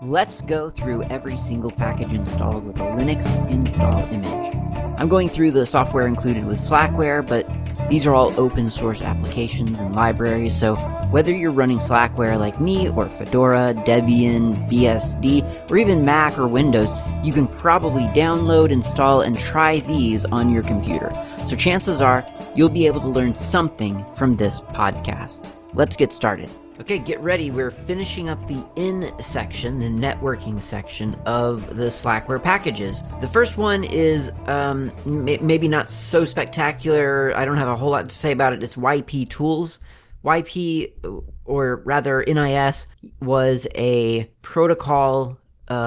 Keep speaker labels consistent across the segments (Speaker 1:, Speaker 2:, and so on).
Speaker 1: Let's go through every single package installed with a Linux install image. I'm going through the software included with Slackware, but these are all open source applications and libraries, so whether you're running Slackware like me, or Fedora, Debian, BSD, or even Mac or Windows, you can probably download, install, and try these on your computer. So chances are you'll be able to learn something from this podcast. Let's get started. Okay, get ready. We're finishing up the in section, the networking section of the Slackware packages. The first one is maybe not so spectacular. I don't have a whole lot to say about it. It's YP Tools. YP, or rather NIS, was a protocol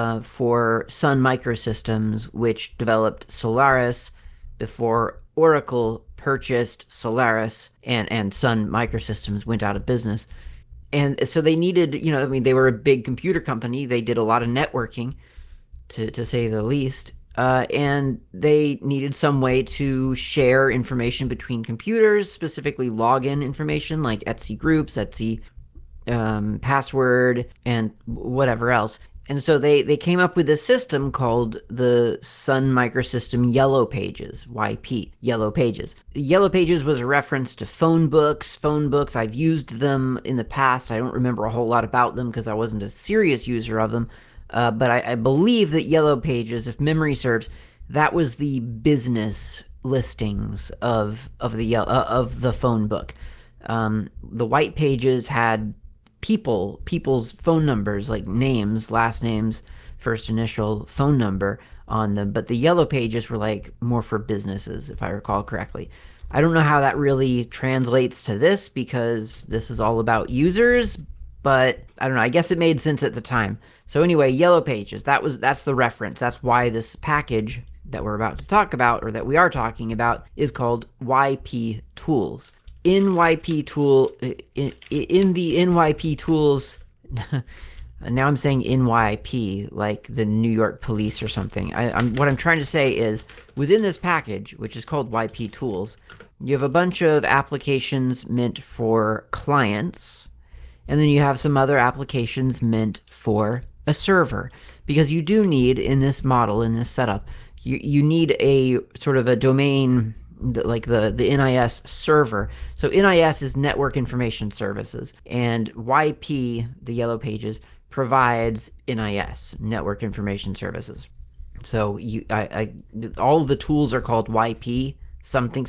Speaker 1: for Sun Microsystems, which developed Solaris before Oracle purchased Solaris and Sun Microsystems went out of business. And so they needed, they were a big computer company. They did a lot of networking, to say the least. And they needed some way to share information between computers, specifically login information like Etsy groups, Etsy password, and whatever else. And so they came up with a system called the Sun Microsystem Yellow Pages, YP, Yellow Pages. Yellow Pages was a reference to phone books. Phone books, I've used them in the past. I don't remember a whole lot about them because I wasn't a serious user of them. But I believe that Yellow Pages, if memory serves, that was the business listings of the phone book. The White Pages had people's phone numbers, like names, last names, first initial, phone number on them, but the Yellow Pages were like more for businesses, if I recall correctly. I don't know how that really translates to this because this is all about users, but I don't know, I guess it made sense at the time. So anyway, Yellow Pages, that's the reference. That's why this package that we're about to talk about, or that we are talking about, is called YP Tools. In the NYP Tools, now I'm saying NYP, like the New York Police or something. What I'm trying to say is, within this package, which is called YP Tools, you have a bunch of applications meant for clients, and then you have some other applications meant for a server. Because you do need, in this model, in this setup, you need a sort of a domain, like the NIS server. So NIS is Network Information Services, and YP, the Yellow Pages, provides NIS, Network Information Services. So all the tools are called YP something,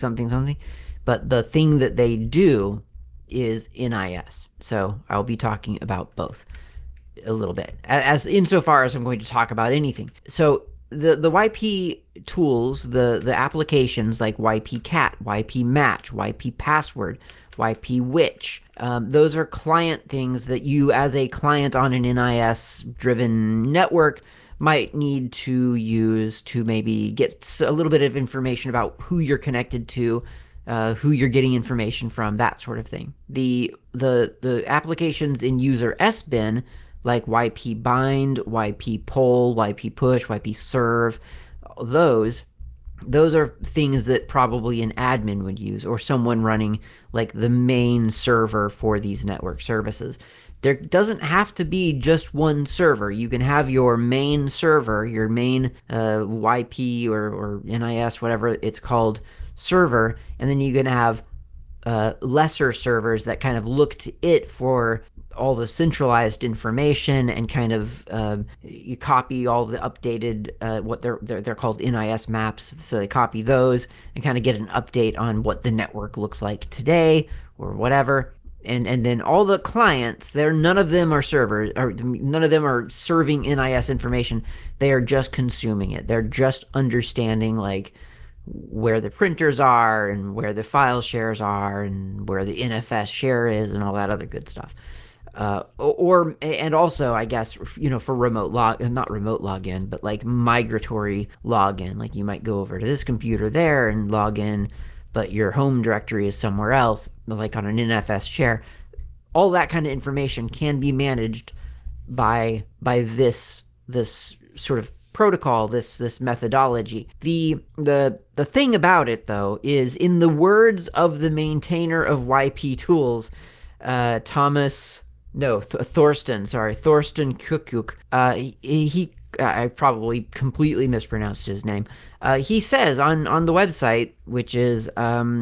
Speaker 1: but the thing that they do is NIS. So I'll be talking about both a little bit, as insofar as I'm going to talk about anything. So the YP tools, the applications like YP Cat, YP Match, YP Password, YP Witch, those are client things that you, as a client on an NIS-driven network, might need to use to maybe get a little bit of information about who you're connected to, who you're getting information from, that sort of thing. The applications in user SBIN, like YP Bind, YP Poll, YP Push, YP Serve, those are things that probably an admin would use, or someone running like the main server for these network services. There doesn't have to be just one server. You can have your main server, your main YP or NIS, whatever it's called, server, and then you can have lesser servers that kind of look to it for all the centralized information and kind of you copy all the updated what they're called NIS maps. So they copy those and kind of get an update on what the network looks like today or whatever. And then all the clients, none of them are servers, or none of them are serving NIS information. They are just consuming it. They're just understanding like where the printers are and where the file shares are and where the NFS share is and all that other good stuff. And also, I guess, for not remote login, but like migratory login. Like you might go over to this computer there and log in, but your home directory is somewhere else, like on an NFS share. All that kind of information can be managed by this sort of protocol, this methodology. The thing about it, though, is, in the words of the maintainer of YP Tools, Thomas No, Thorsten. Sorry, Thorsten Kukuk. I probably completely mispronounced his name. He says on the website, which is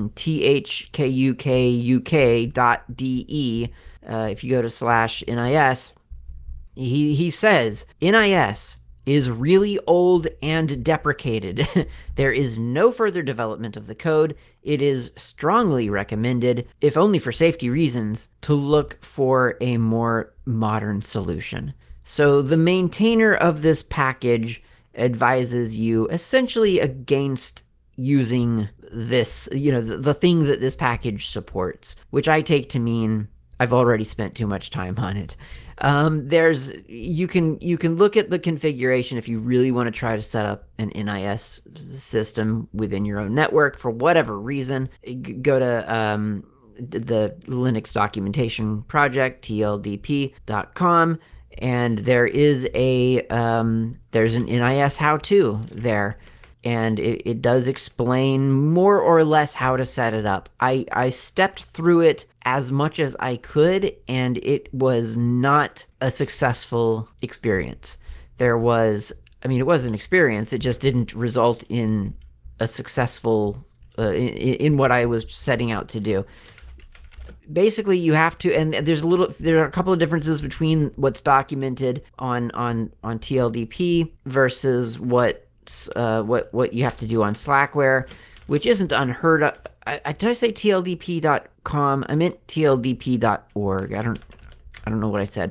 Speaker 1: thkukuk.de. If you go to slash NIS, he says NIS is really old and deprecated. There is no further development of the code. It is strongly recommended, if only for safety reasons, to look for a more modern solution. So the maintainer of this package advises you essentially against using this, the thing that this package supports, which I take to mean I've already spent too much time on it. There's you can look at the configuration if you really want to try to set up an NIS system within your own network for whatever reason. Go to the Linux Documentation Project, tldp.com, and there's an NIS how-to there, and it does explain more or less how to set it up. I stepped through it as much as I could, and it was not a successful experience. It was an experience. It just didn't result in a successful, in what I was setting out to do. Basically, you have to, and there are a couple of differences between what's documented on TLDP versus what you have to do on Slackware, which isn't unheard of. Did I say tldp.com? I meant tldp.org. I don't know what I said.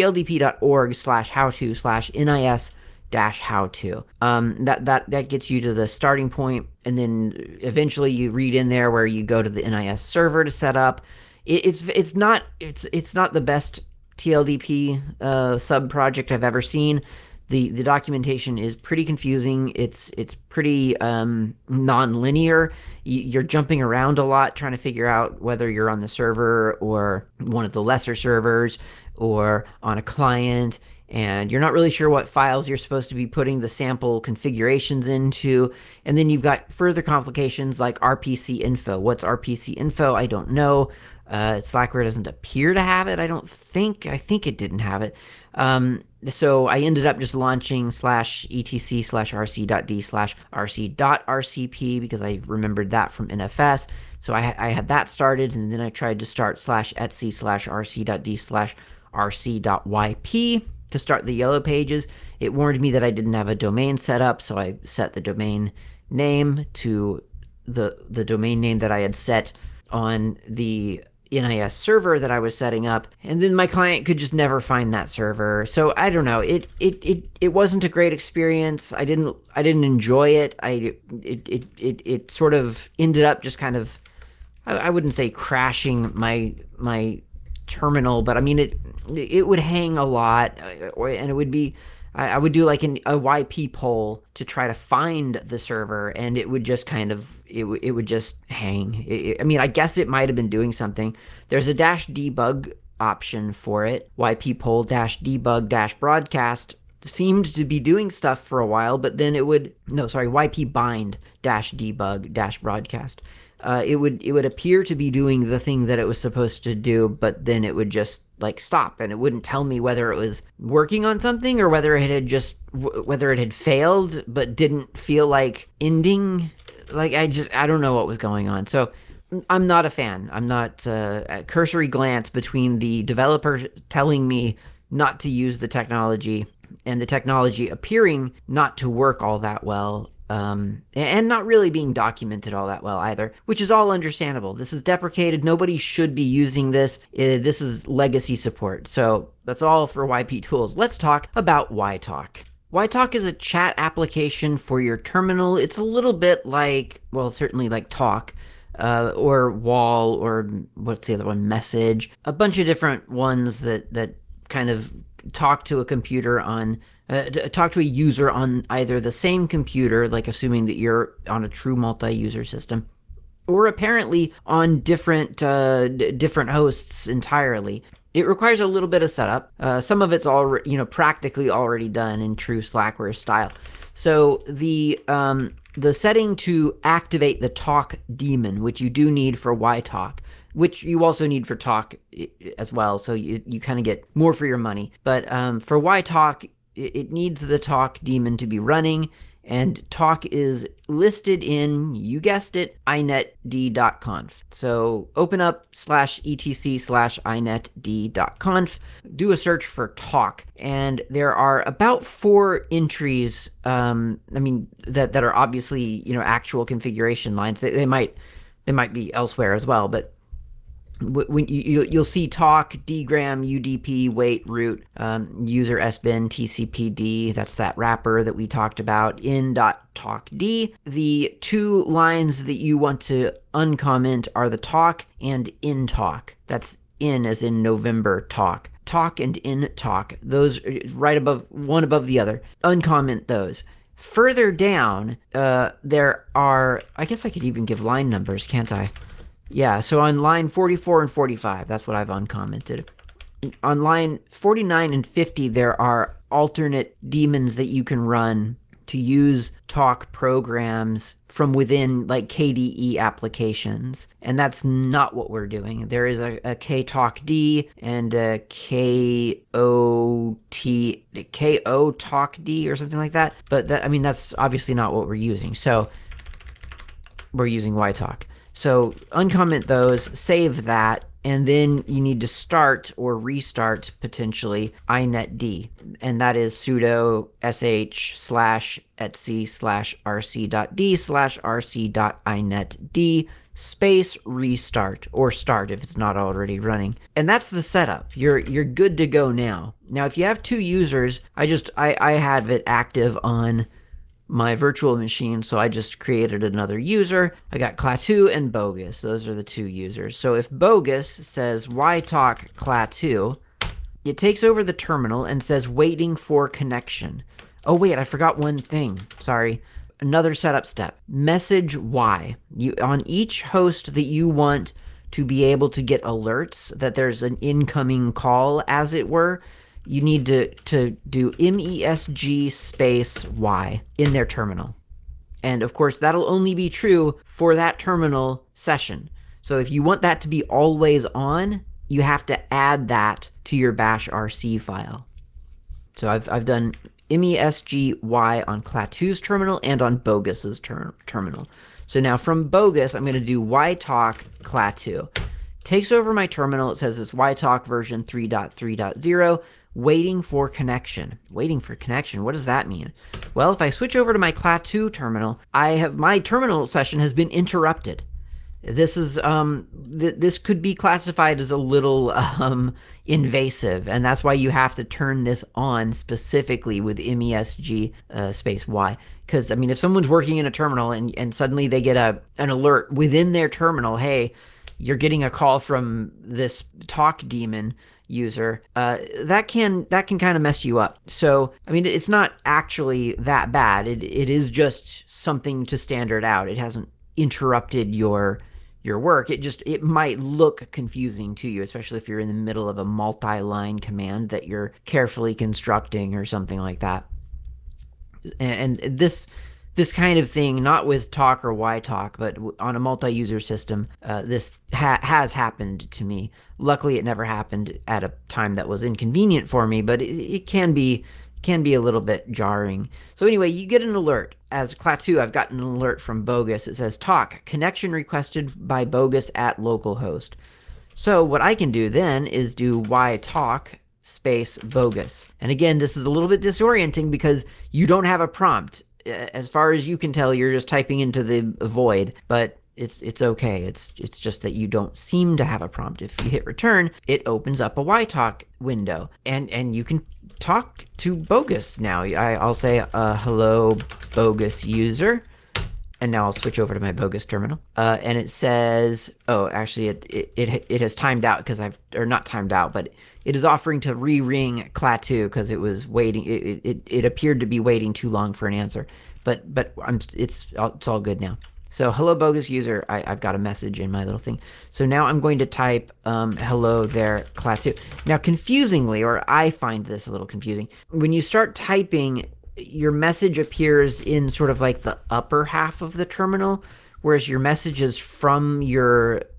Speaker 1: tldp.org/how-to/NIS-how-to. That gets you to the starting point, and then eventually you read in there where you go to the NIS server to set up. It's not the best TLDP sub project I've ever seen. The documentation is pretty confusing. It's pretty non-linear. You're jumping around a lot trying to figure out whether you're on the server or one of the lesser servers or on a client, and you're not really sure what files you're supposed to be putting the sample configurations into. And then you've got further complications like RPC info. What's RPC info? I don't know. Slackware doesn't appear to have it. I think it didn't have it. So I ended up just launching /etc/rc.d/rc.rcp because I remembered that from NFS. So I had that started, and then I tried to start /etc/rc.d/rc.yp to start the yellow pages. It warned me that I didn't have a domain set up, so I set the domain name to the domain name that I had set on the NIS server that I was setting up, and then my client could just never find that server. So I don't know. It wasn't a great experience. I didn't enjoy it. It sort of ended up just kind of, I wouldn't say crashing my terminal, but I mean it would hang a lot, and it would be. I would do like a YP poll to try to find the server, and it would just kind of, it would just hang. I mean, I guess it might have been doing something. There's a -debug option for it. YP poll -debug -broadcast seemed to be doing stuff for a while, but then YP bind -debug -broadcast. It would appear to be doing the thing that it was supposed to do, but then it would just like stop, and it wouldn't tell me whether it was working on something or whether it had failed but didn't feel like ending. Like I don't know what was going on. So I'm not a fan. I'm not a cursory glance between the developer telling me not to use the technology and the technology appearing not to work all that well. And not really being documented all that well either, which is all understandable. This is deprecated. Nobody should be using this. This is legacy support. So that's all for YP tools. Let's talk about YTalk. YTalk is a chat application for your terminal. It's a little bit like, well, certainly like Talk, or Wall, or what's the other one? Message. A bunch of different ones that kind of talk to a computer on talk to a user on either the same computer, like assuming that you're on a true multi-user system, or apparently on different hosts entirely. It requires a little bit of setup. Some of it's practically already done in true Slackware style. So the setting to activate the talk daemon, which you do need for YTalk, which you also need for talk as well. So you kind of get more for your money. But for ytalk, it needs the talk daemon to be running, and talk is listed in, you guessed it, inetd.conf. So open up /etc/inetd.conf, do a search for talk, and there are about 4 entries, that are obviously, actual configuration lines. They might be elsewhere as well, but when you'll see talk, dgram, UDP, wait, root, user sbin, tcpd. That's that wrapper that we talked about. In.talkd. The 2 lines that you want to uncomment are the talk and in talk. That's in as in November talk. Talk and in talk. Those right above, one above the other. Uncomment those. Further down, there are, I guess I could even give line numbers, can't I? Yeah, so on line 44 and 45, that's what I've uncommented. On line 49 and 50, there are alternate daemons that you can run to use talk programs from within like KDE applications. And that's not what we're doing. There is a KTalkD and a KOTalkD or something like that. But that's obviously not what we're using. So we're using ytalk. So uncomment those, save that, and then you need to start or restart potentially inetd, and that is sudo sh/etc/rc.d/rc.inetd space restart, or start if it's not already running. And that's the setup. You're good to go now. Now, if you have 2 users, I have it active on my virtual machine, so I just created another user. I got Klaatu and Bogus. Those are the 2 users. So if Bogus says ytalk Klaatu, it takes over the terminal and says waiting for connection. Oh wait, I forgot one thing. Sorry. Another setup step. Message Y. On each host that you want to be able to get alerts that there's an incoming call, as it were, you need to do MESG space Y in their terminal. And of course, that'll only be true for that terminal session. So if you want that to be always on, you have to add that to your bash RC file. So I've done MESG Y on Klaatu's terminal and on Bogus's terminal. So now from Bogus, I'm going to do ytalk Klaatu. Takes over my terminal. It says it's ytalk version 3.3.0. Waiting for connection. Waiting for connection. What does that mean? Well, if I switch over to my Klaatu terminal, my terminal session has been interrupted. This is this could be classified as a little invasive, and that's why you have to turn this on specifically with MESG space Y. Because if someone's working in a terminal and suddenly they get an alert within their terminal, hey, you're getting a call from this talk daemon user, that can kind of mess you up. So it's not actually that bad. It is just something to standard out. It hasn't interrupted your work. It might look confusing to you, especially if you're in the middle of a multi-line command that you're carefully constructing or something like that. And this kind of thing, not with talk or ytalk, but on a multi-user system, this has happened to me. Luckily, it never happened at a time that was inconvenient for me, but it can be a little bit jarring. So anyway, you get an alert. As Klaatu, I've gotten an alert from Bogus. It says, talk, connection requested by Bogus at localhost. So what I can do then is do ytalk space Bogus. And again, this is a little bit disorienting because you don't have a prompt. As far as you can tell, you're just typing into the void, but it's okay. It's just that you don't seem to have a prompt. If you hit return, it opens up a ytalk window, and you can talk to Bogus now. I'll say, hello, Bogus user, and now I'll switch over to my Bogus terminal, and it says, oh, actually, it has timed out because not timed out, but it is offering to re-ring Klaatu because it was waiting. It appeared to be waiting too long for an answer, but it's all good now. So hello, Bogus user. I've got a message in my little thing. So now I'm going to type hello there, Klaatu. Now, confusingly, or I find this a little confusing, when you start typing, your message appears in sort of like the upper half of the terminal, whereas your messages from your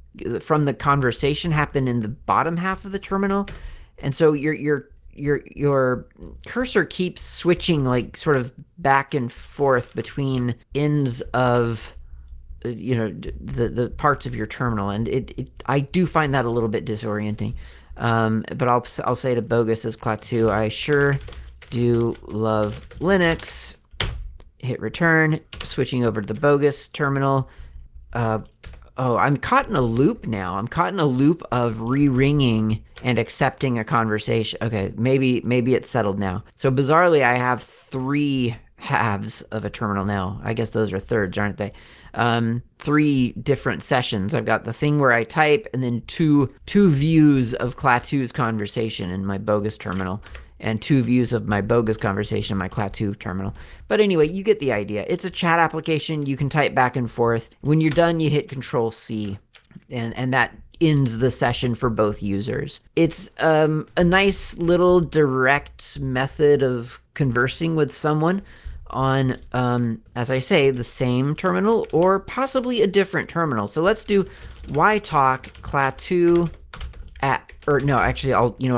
Speaker 1: from the conversation happen in the bottom half of the terminal, and so your cursor keeps switching like sort of back and forth between ends of the parts of your terminal, and I do find that a little bit disorienting. But I'll say to Bogus as Klaatu, I sure do love Linux. Hit return, switching over to the Bogus terminal. Oh, I'm caught in a loop now. I'm caught in a loop of re-ringing and accepting a conversation. Okay, maybe it's settled now. So bizarrely, I have 3 halves of a terminal now. I guess those are thirds, aren't they? 3 different sessions. I've got the thing where I type, and then two views of Klaatu's conversation in my Bogus terminal, and 2 views of my Bogus conversation in my Klaatu terminal. But anyway, you get the idea. It's a chat application. You can type back and forth. When you're done, you hit Control-C, and that ends the session for both users. It's a nice little direct method of conversing with someone on, as I say, the same terminal or possibly a different terminal. So let's do ytalk Klaatu at, or no, actually,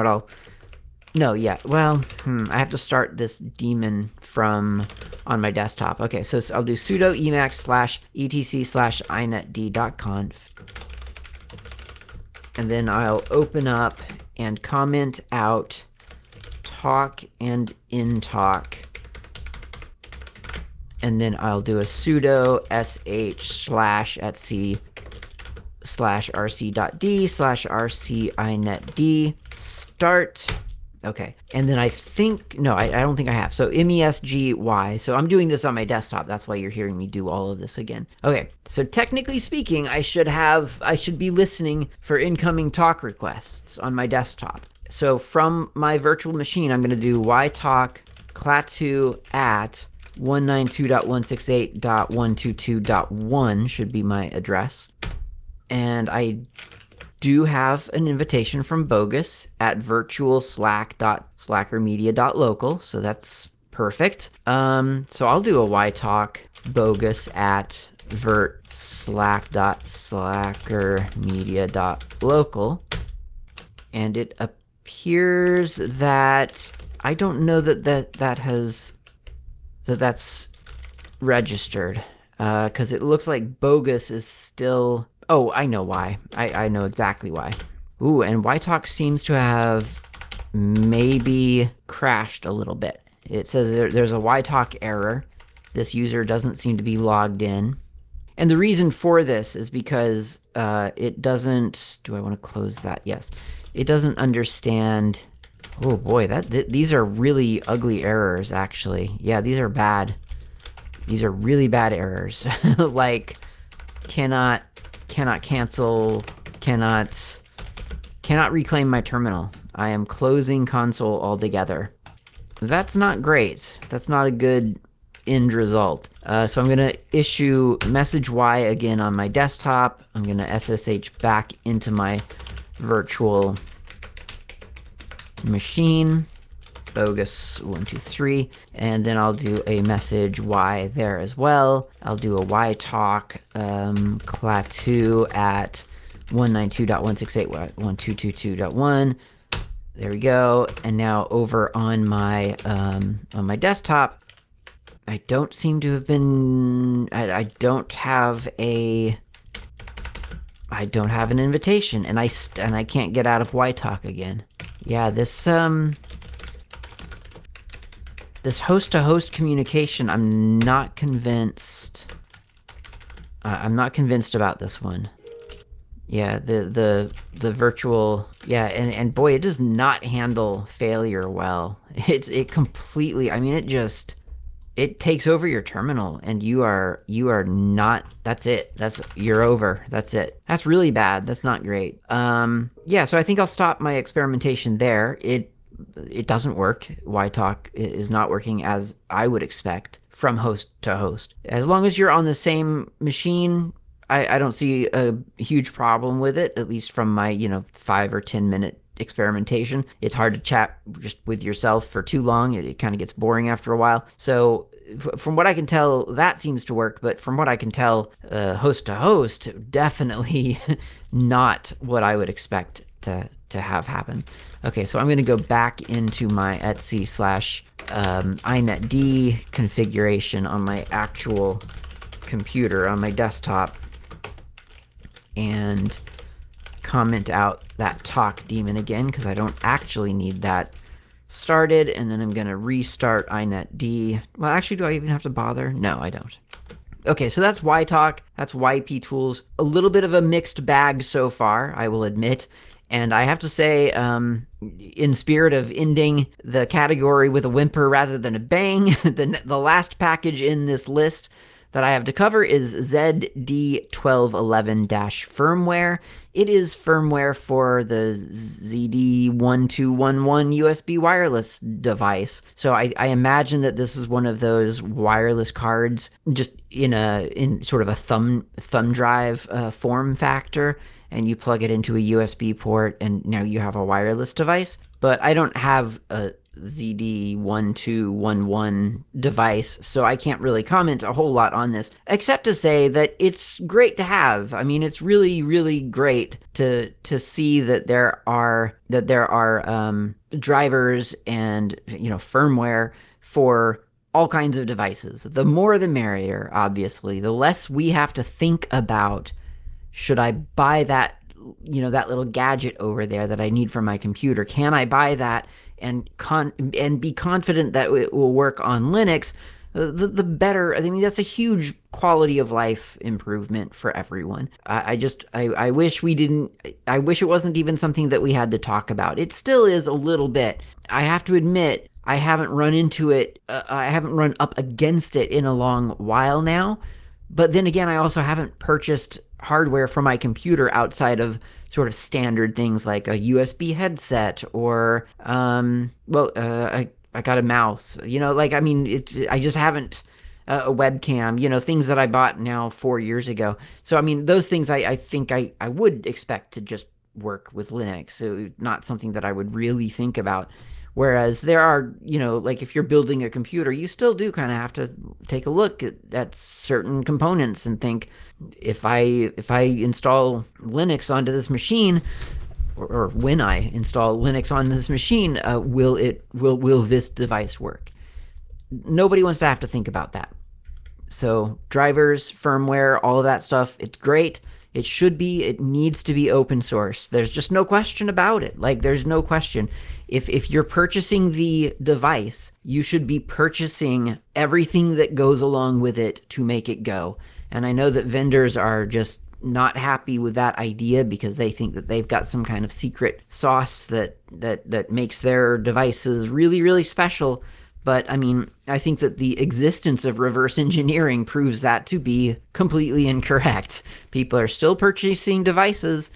Speaker 1: I have to start this daemon from on my desktop. Okay, so I'll do sudo emacs/etc/inetd.conf. And then I'll open up and comment out talk and intalk. And then I'll do a sudo sh/rc.d/rcinetd start. Okay, and then I don't think I have. So mesgy. So I'm doing this on my desktop. That's why you're hearing me do all of this again. Okay, so technically speaking, I should be listening for incoming talk requests on my desktop. So from my virtual machine, I'm going to do ytalk Klaatu at 192.168.122.1 should be my address. And I do have an invitation from Bogus at virtual/slack.slackermedia.local, so that's perfect. So I'll do a ytalk Bogus at vert/slack.slackermedia.local, and it appears that I don't know that's registered, because it looks like Bogus is still... Oh, I know why. I know exactly why. Ooh, and ytalk seems to have maybe crashed a little bit. It says there's a ytalk error. This user doesn't seem to be logged in. And the reason for this is because it doesn't... Do I want to close that? Yes. It doesn't understand... Oh boy, these are really ugly errors, actually. Yeah, these are bad. These are really bad errors. Like, cannot cancel, cannot reclaim my terminal. I am closing console altogether. That's not great. That's not a good end result. So I'm going to issue message Y again on my desktop. I'm going to SSH back into my virtual machine, Bogus123, and then I'll do a message Y there as well. I'll do a ytalk Klaatu at 192.168.122.1. There we go. And now over on my desktop, I don't seem to have been... I don't have an invitation, and I can't get out of ytalk again. Yeah, this host-to-host communication, I'm not convinced. I'm not convinced about this one. Yeah, the virtual... Yeah, and boy, it does not handle failure well. It completely... I mean, it takes over your terminal, and you are not... That's it. You're over. That's it. That's really bad. That's not great. Yeah, so I think I'll stop my experimentation there. It doesn't work. ytalk is not working as I would expect from host to host. As long as you're on the same machine, I don't see a huge problem with it, at least from my 5 or 10 minute experimentation. It's hard to chat just with yourself for too long. It kind of gets boring after a while. So from what I can tell, that seems to work. But from what I can tell, host to host, definitely not what I would expect to have happen. Okay, so I'm going to go back into my Etsy slash inetd configuration on my actual computer, on my desktop, and comment out that talk daemon again, because I don't actually need that started. And then I'm going to restart inetd. Well, actually, do I even have to bother? No, I don't. Okay, so that's YTalk, that's YP Tools. A little bit of a mixed bag so far, I will admit. And I have to say, in spirit of ending the category with a whimper rather than a bang, the last package in this list that I have to cover is ZD1211-firmware. It is firmware for the ZD1211 USB wireless device. So I imagine that this is one of those wireless cards, just in sort of a thumb drive form factor, and you plug it into a USB port, and now you have a wireless device. But I don't have a ZD1211 device, so I can't really comment a whole lot on this, except to say that it's great to have. I mean, it's really, really great to see that there are drivers and firmware for all kinds of devices. The more the merrier, obviously. The less we have to think about, should I buy that, that little gadget over there that I need for my computer? Can I buy that and be confident that it will work on Linux? The better. I mean, that's a huge quality of life improvement for everyone. I wish we didn't. I wish it wasn't even something that we had to talk about. It still is a little bit. I have to admit, I haven't run into it. I haven't run up against it in a long while now. But then again, I also haven't purchased hardware for my computer outside of sort of standard things like a USB headset or, I got a mouse, I just haven't, a webcam, things that I bought now 4 years ago. So, I mean, those things I think I would expect to just work with Linux. So not something that I would really think about. Whereas there are, if you're building a computer, you still do kind of have to take a look at certain components and think, if I install Linux onto this machine, or when I install Linux on this machine, will this device work? Nobody wants to have to think about that. So drivers, firmware, all of that stuff, it's great. It should be, it needs to be open source. There's just no question about it. There's no question. If you're purchasing the device, you should be purchasing everything that goes along with it to make it go. And I know that vendors are just not happy with that idea because they think that they've got some kind of secret sauce that makes their devices really, really special. But I mean, I think that the existence of reverse engineering proves that to be completely incorrect. People are still purchasing devices,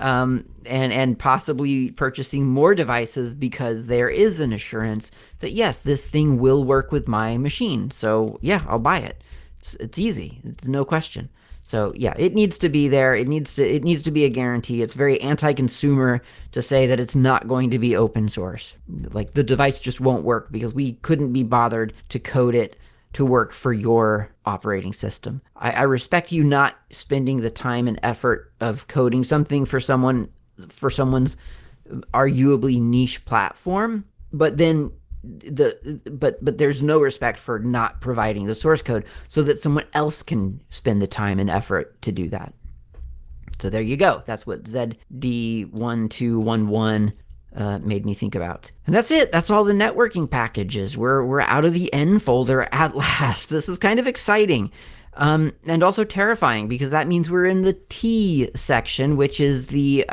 Speaker 1: and possibly purchasing more devices because there is an assurance that yes, this thing will work with my machine. So yeah, I'll buy it. It's easy. It's no question. So yeah, it needs to be there. It needs to be a guarantee. It's very anti-consumer to say that it's not going to be open source. Like the device just won't work because we couldn't be bothered to code it to work for your operating system. I respect you not spending the time and effort of coding something for someone's arguably niche platform, but then but there's no respect for not providing the source code so that someone else can spend the time and effort to do that. So there you go. That's what ZD1211 made me think about. And that's it. That's all the networking packages. We're out of the N folder at last. This is kind of exciting. And also terrifying because that means we're in the T section, which is the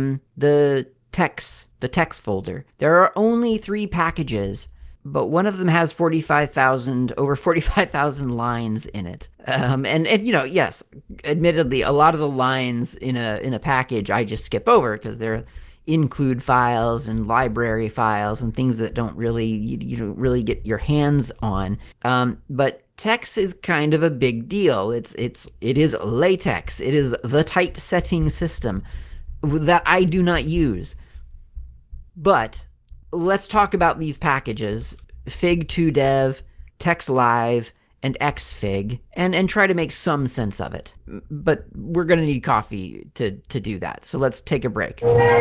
Speaker 1: text folder. There are only 3 packages, but one of them has over 45,000 lines in it. And yes, admittedly, a lot of the lines in a package I just skip over because they're include files and library files and things that you don't really get your hands on. But text is kind of a big deal. It is LaTeX. It is the typesetting system that I do not use. But let's talk about these packages, Fig2Dev, TextLive, and Xfig, and try to make some sense of it. But we're going to need coffee to do that. So let's take a break.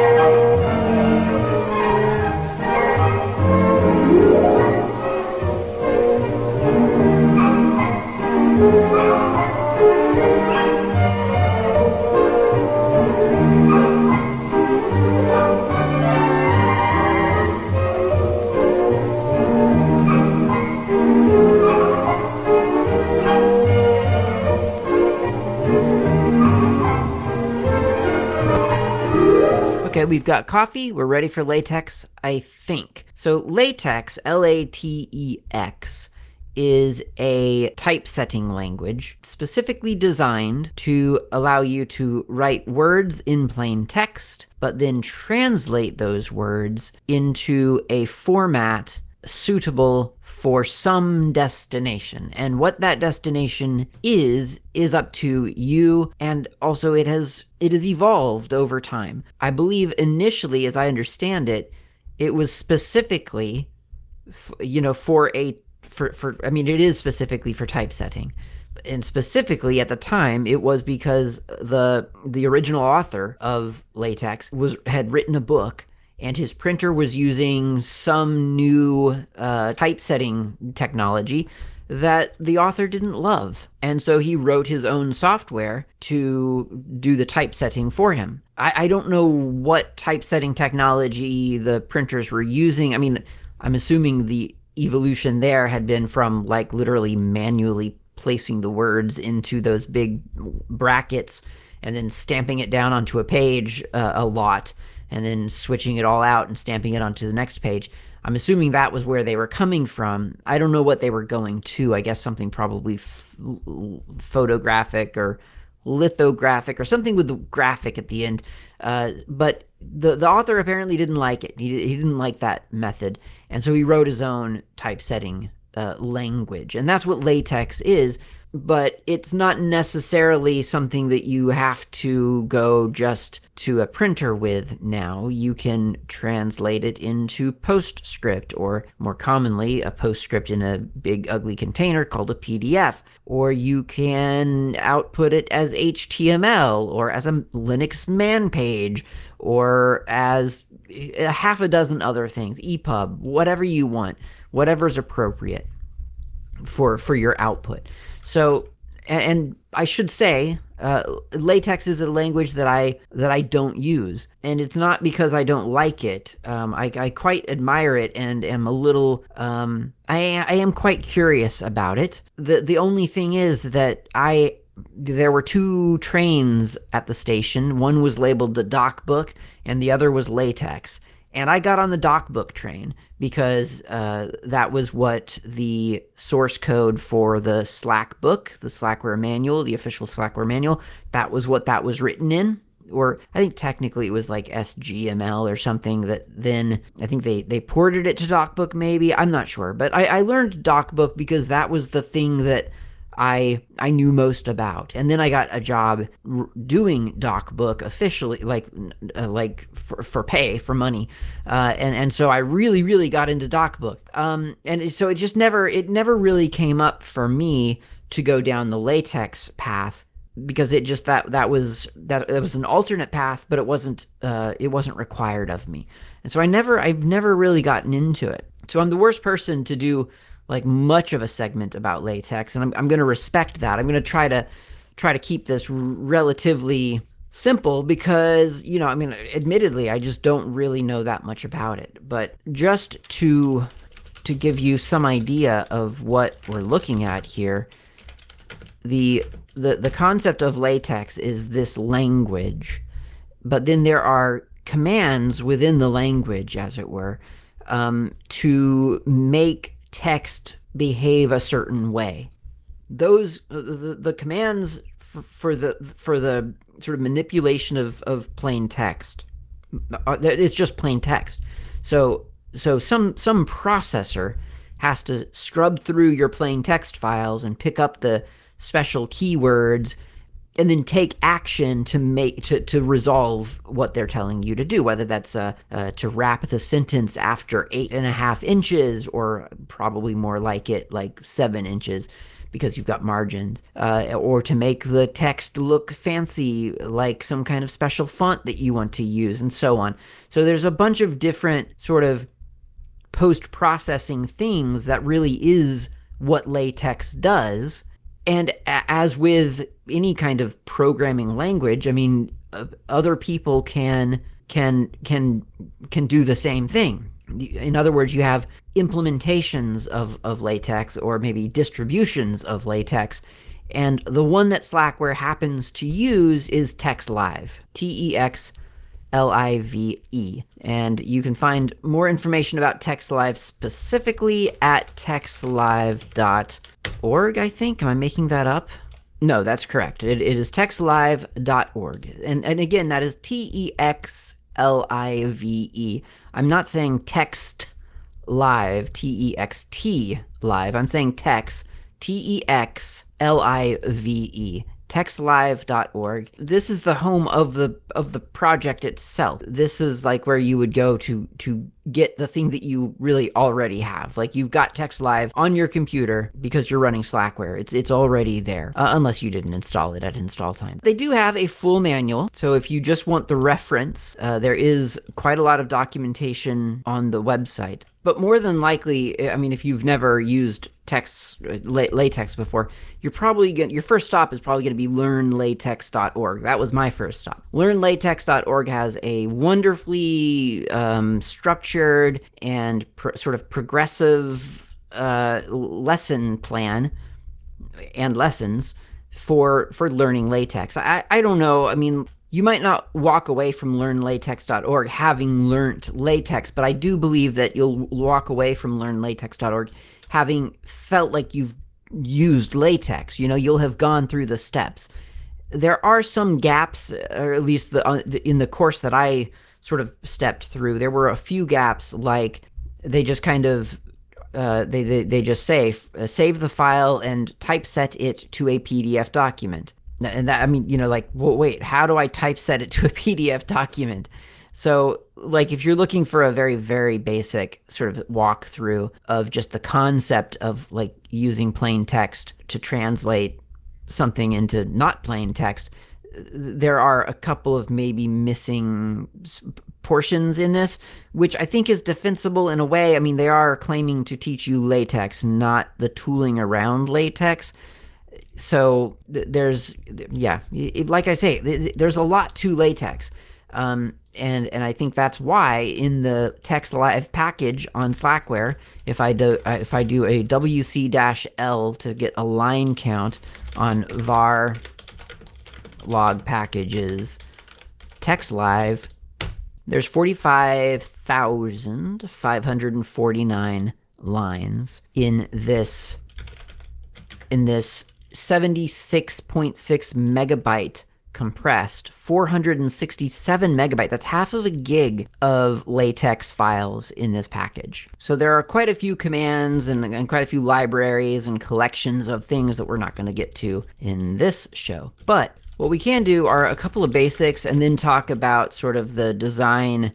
Speaker 1: Okay, we've got coffee. We're ready for LaTeX, I think. So LaTeX, LaTeX, is a typesetting language specifically designed to allow you to write words in plain text, but then translate those words into a format suitable for some destination. And what that destination is up to you, and also it has evolved over time. I believe initially, as I understand it, it was specifically it is specifically for typesetting. And specifically at the time, it was because the original author of LaTeX had written a book, and his printer was using some new typesetting technology that the author didn't love. And so he wrote his own software to do the typesetting for him. I don't know what typesetting technology the printers were using. I mean, I'm assuming the evolution there had been from like literally manually placing the words into those big brackets and then stamping it down onto a page a lot, and then switching it all out and stamping it onto the next page. I'm assuming that was where they were coming from. I don't know what they were going to. I guess something probably photographic or lithographic or something with the graphic at the end. But the author apparently didn't like it. He didn't like that method. And so he wrote his own typesetting language. And that's what LaTeX is. But it's not necessarily something that you have to go just to a printer with now. You can translate it into PostScript, or more commonly, a PostScript in a big ugly container called a PDF. Or you can output it as HTML, or as a Linux man page, or as a half a dozen other things, EPUB, whatever you want, whatever's appropriate for your output. So, and I should say, LaTeX is a language that I don't use, and it's not because I don't like it. I quite admire it and am a little, I am quite curious about it. The only thing is that there were two trains at the station. One was labeled the DocBook, and the other was LaTeX. And I got on the DocBook train because that was what the source code for the Slack book, the Slackware manual, the official Slackware manual, that was what that was written in. Or I think technically it was like SGML or something that then I think they ported it to DocBook maybe. I'm not sure. But I learned DocBook because that was the thing that I knew most about. And then I got a job doing DocBook officially, like for pay, for money. And so I really got into DocBook. And so it never really came up for me to go down the LaTeX path, because it just, that was an alternate path, but it wasn't required of me. And so I've never really gotten into it. So I'm the worst person to do like much of a segment about LaTeX, and I'm going to respect that. I'm going to try to keep this relatively simple because, admittedly, I just don't really know that much about it. But just to give you some idea of what we're looking at here, the concept of LaTeX is this language, but then there are commands within the language, as it were, to make text behave a certain way. Those the commands for the sort of manipulation of plain text, it's just plain text. So some processor has to scrub through your plain text files and pick up the special keywords take action to to resolve what they're telling you to do, whether that's to wrap the sentence after 8.5 inches, or probably more like it, like 7 inches, because you've got margins, or to make the text look fancy, like some kind of special font that you want to use, and so on. So there's a bunch of different sort of post-processing things that really is what LaTeX does. And as with any kind of programming language, I mean, other people can do the same thing. In other words, you have implementations of LaTeX, or maybe distributions of LaTeX, and the one that Slackware happens to use is TextLive, TextLive. And you can find more information about TextLive specifically at textlive.org, I think. Am I making that up? No, that's correct. It is textlive.org. And again, that is TextLive. I'm not saying text live, TEXT live. I'm saying text, TEXLIVE. Textlive.org. This is the home of the project itself. This is like where you would go to get the thing that you really already have. Like, you've got TextLive on your computer because you're running Slackware. It's already there, unless you didn't install it at install time. They do have a full manual, so if you just want the reference, there is quite a lot of documentation on the website. But more than likely, I mean, if you've never used LaTeX before, your first stop is probably going to be learnlatex.org. That was my first stop. Learnlatex.org has a wonderfully structured and sort of progressive lesson plan and lessons for learning LaTeX. I don't know. I mean, you might not walk away from learnlatex.org having learnt LaTeX, but I do believe that you'll walk away from learnlatex.org having felt like you've used LaTeX. You know, you'll have gone through the steps. There are some gaps, or at least in the course that I sort of stepped through, there were a few gaps, like they just kind of they just say save the file and typeset it to a PDF document. And that, I mean, you know, like, well, wait, how do I typeset it to a PDF document? So, like, if you're looking for a very, very basic sort of walkthrough of just the concept of, like, using plain text to translate something into not plain text, there are a couple of maybe missing portions in this, which I think is defensible in a way. I mean, they are claiming to teach you LaTeX, not the tooling around LaTeX. So there's, yeah, like I say, there's a lot to LaTeX. And I think that's why in the TextLive package on Slackware, if I do a WC-L to get a line count on var log packages, TextLive, there's 45,549 lines in this 76.6 megabyte compressed 467 megabyte. That's half of a gig of LaTeX files in this package. So there are quite a few commands and quite a few libraries and collections of things that we're not going to get to in this show. But what we can do are a couple of basics, and then talk about sort of the design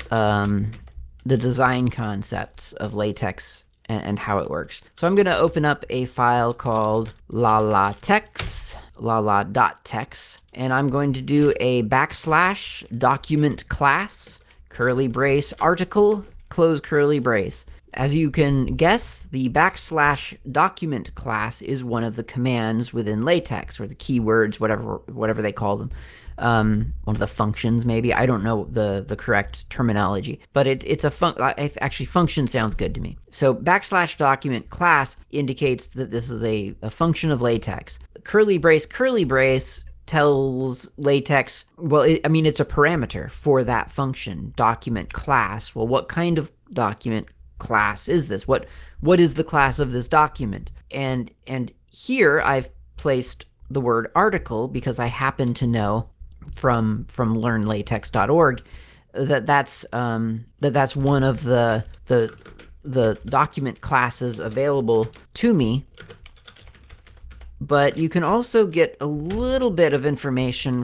Speaker 1: concepts of LaTeX and how it works. So I'm going to open up a file called lala.txt, and I'm going to do a / document class, curly brace, article, close curly brace. As you can guess, the / document class is one of the commands within LaTeX, or the keywords, whatever they call them. One of the functions, maybe. I don't know the correct terminology, but it's a actually, function sounds good to me. So / document class indicates that this is a function of LaTeX. Curly brace tells LaTeX, well, it's a parameter for that function, document class. Well, what kind of document class is this? What is the class of this document? And here I've placed the word article because I happen to know from learnlatex.org that's one of the document classes available to me but you can also get a little bit of information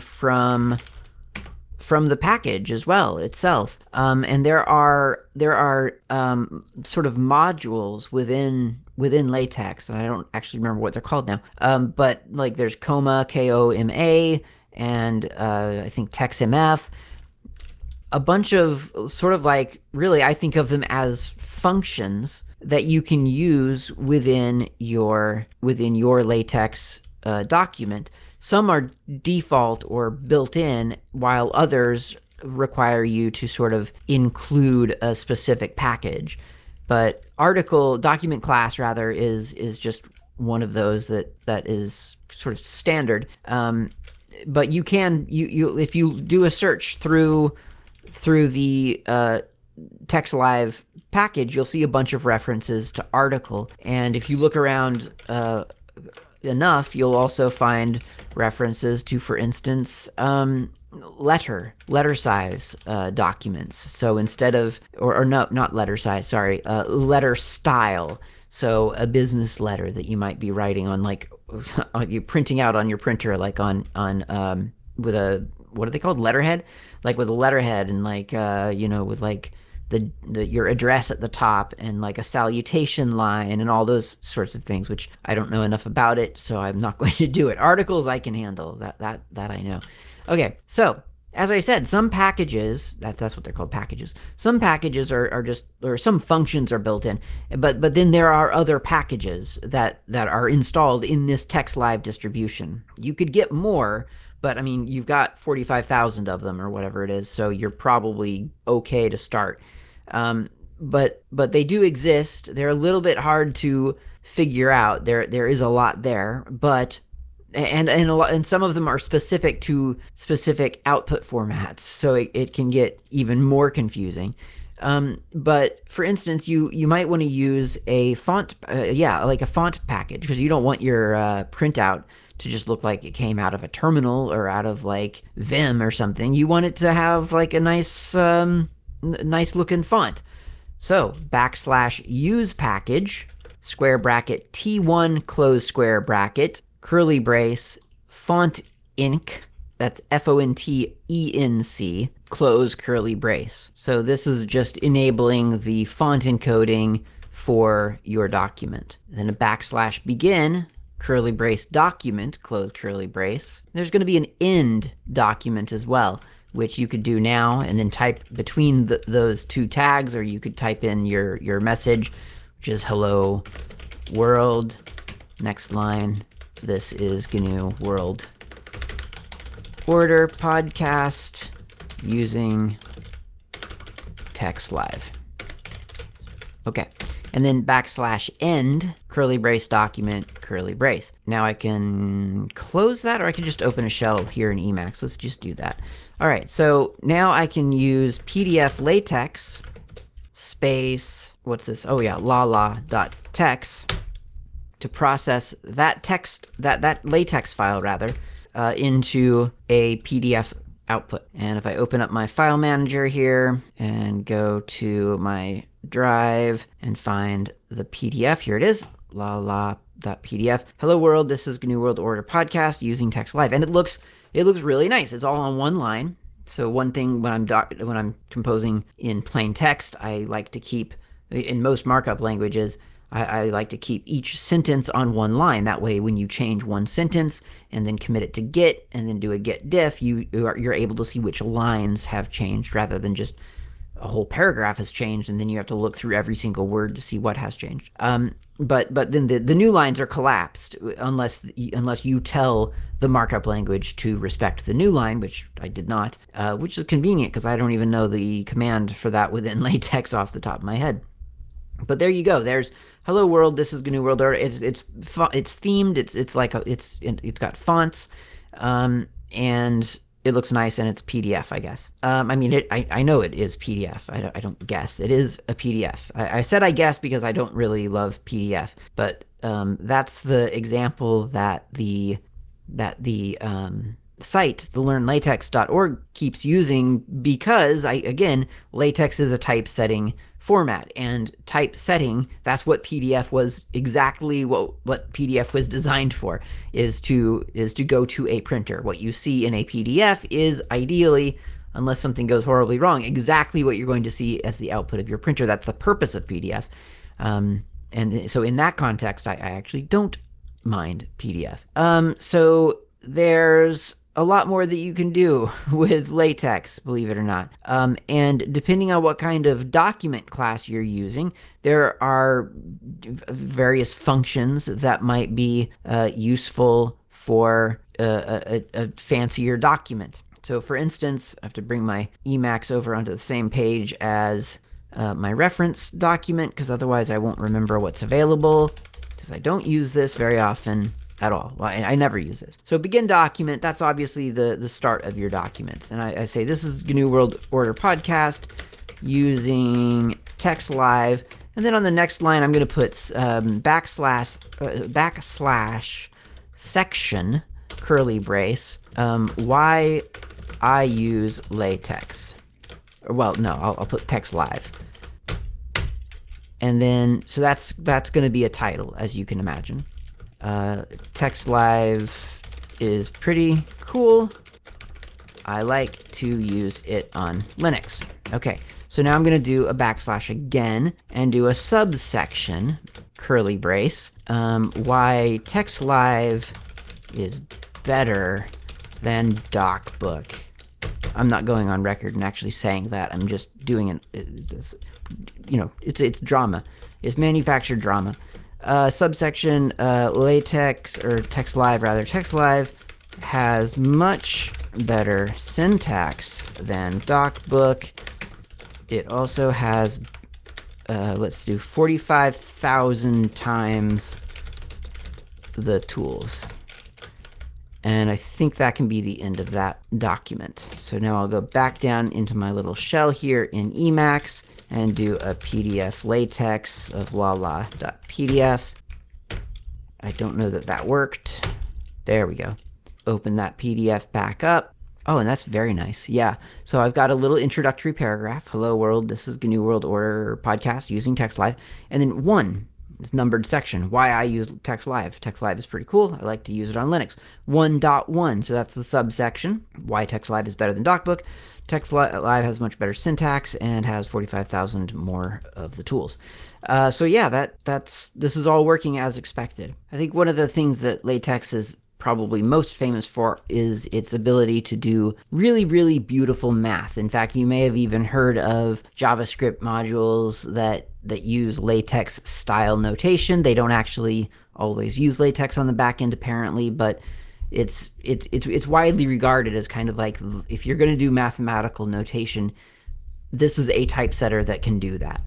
Speaker 1: from the package as well itself. And there are sort of modules within LaTeX, and I don't actually remember what they're called now. But like there's Koma, Koma, and I think TextMF, a bunch of sort of like, really, I think of them as functions that you can use within your LaTeX document. Some are default or built in, while others require you to sort of include a specific package. But document class rather, is just one of those that is sort of standard. But you can if you do a search through the TextLive package, you'll see a bunch of references to article. And if you look around enough, you'll also find references to, for instance, letter size documents. So instead of, or no, not letter size, sorry, letter style. So a business letter that you might be writing on, like, you printing out on your printer, like on with a, what are they called? Letterhead? Like with a letterhead, and like, with like the your address at the top, and like a salutation line and all those sorts of things, which I don't know enough about it, so I'm not going to do it. Articles I can handle. That I know. Okay, so as I said, some packages, that's what they're called, packages. Some packages are just, or some functions are built in, but then there are other packages that are installed in this TextLive distribution. You could get more, but I mean, you've got 45,000 of them or whatever it is, so you're probably okay to start. But they do exist. They're a little bit hard to figure out. There is a lot there, but and some of them are specific to specific output formats, so it can get even more confusing. But for instance, you might want to use a font, like a font package, because you don't want your printout to just look like it came out of a terminal or out of like Vim or something. You want it to have like a nice looking font. So /use package, square bracket, T1 close square bracket, curly brace, font inc, that's FONTENC, close curly brace. So this is just enabling the font encoding for your document. Then a /begin, curly brace document, close curly brace. There's going to be an end document as well, which you could do now and then type between those two tags, or you could type in your message, which is hello world. Next line, this is GNU World Order podcast using TextLive. Okay. And then /end, curly brace document, curly brace. Now I can close that, or I can just open a shell here in Emacs. Let's just do that. All right, so now I can use PDF LaTeX space, what's this? Oh yeah, lala.text to process that text, that LaTeX file rather, into a PDF output. And if I open up my file manager here and go to my drive and find the PDF, here it is, lala.pdf. Hello world, this is GNU World Order podcast using TextLive, and it looks really nice. It's all on one line. So one thing when I'm composing in plain text, I like to keep, in most markup languages, I like to keep each sentence on one line. That way, when you change one sentence and then commit it to Git and then do a Git diff, you're able to see which lines have changed, rather than just a whole paragraph has changed and then you have to look through every single word to see what has changed. But then the new lines are collapsed unless you tell the markup language to respect the new line, which I did not, which is convenient because I don't even know the command for that within LaTeX off the top of my head. But there you go. There's hello world. This is GNU World Order. It's themed. It's got fonts, and it looks nice, and it's PDF, I guess. I mean, I know it is PDF. I don't guess. It is a PDF. I said I guess because I don't really love PDF, but that's the example that the site, the learnlatex.org, keeps using because LaTeX is a typesetting format, and typesetting, that's what PDF was exactly what PDF was designed for, is to go to a printer. What you see in a PDF is ideally, unless something goes horribly wrong, exactly what you're going to see as the output of your printer. That's the purpose of PDF. And so in that context, I actually don't mind PDF. So there's a lot more that you can do with LaTeX, believe it or not. And depending on what kind of document class you're using, there are various functions that might be useful for a fancier document. So for instance, I have to bring my Emacs over onto the same page as my reference document, because otherwise I won't remember what's available, because I don't use this very often at all. Well, I never use this. So begin document, that's obviously the start of your documents. And I say, this is GNU World Order podcast using TeXlive. And then on the next line, I'm going to put backslash section, curly brace, why I use LaTeX. Well, no, I'll put TeXlive. And then, so that's going to be a title, as you can imagine. TeXlive is pretty cool. I like to use it on Linux. Okay, so now I'm going to do a backslash again and do a subsection, curly brace, why TeXlive is better than DocBook. I'm not going on record and actually saying that. I'm just doing it's drama. It's manufactured drama. Subsection LaTeX, or TeXlive rather. TeXlive has much better syntax than DocBook. It also has, let's do 45,000 times the tools. And I think that can be the end of that document. So now I'll go back down into my little shell here in Emacs and do a PDF LaTeX of lala.pdf. I don't know that worked. There we go. Open that PDF back up. Oh, and that's very nice. Yeah. So I've got a little introductory paragraph. Hello, world. This is GNU World Order podcast using TeXlive. And then 1 is numbered section. Why I use TeXlive. TeXlive is pretty cool. I like to use it on Linux. 1.1. So that's the subsection. Why TeXlive is better than DocBook. TeXlive has much better syntax and has 45,000 more of the tools. So yeah, this is all working as expected. I think one of the things that LaTeX is probably most famous for is its ability to do really, really beautiful math. In fact, you may have even heard of JavaScript modules that use LaTeX style notation. They don't actually always use LaTeX on the back end, apparently, but it's widely regarded as kind of like, if you're going to do mathematical notation, this is a typesetter that can do that.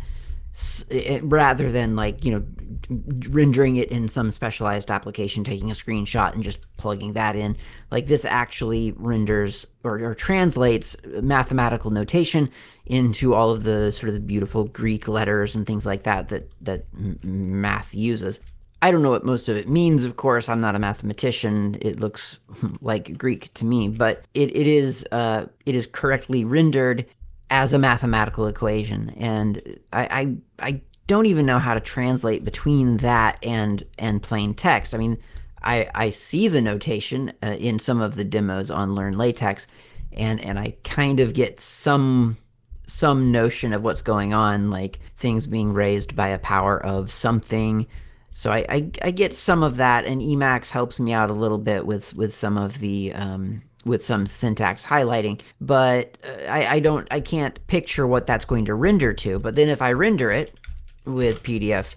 Speaker 1: Rather than rendering it in some specialized application, taking a screenshot and just plugging that in. Like, this actually renders or translates mathematical notation into all of the sort of the beautiful Greek letters and things like that math uses. I don't know what most of it means, of course. I'm not a mathematician. It looks like Greek to me, but it is correctly rendered as a mathematical equation. And I don't even know how to translate between that and plain text. I mean, I see the notation in some of the demos on Learn LaTeX, and I kind of get some notion of what's going on, like things being raised by a power of something. So I get some of that, and Emacs helps me out a little bit with some of the with some syntax highlighting, but I can't picture what that's going to render to. But then if I render it with PDF